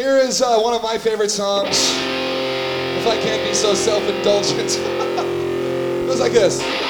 Here is one of my favorite songs. If I can't be so self-indulgent. It goes like this.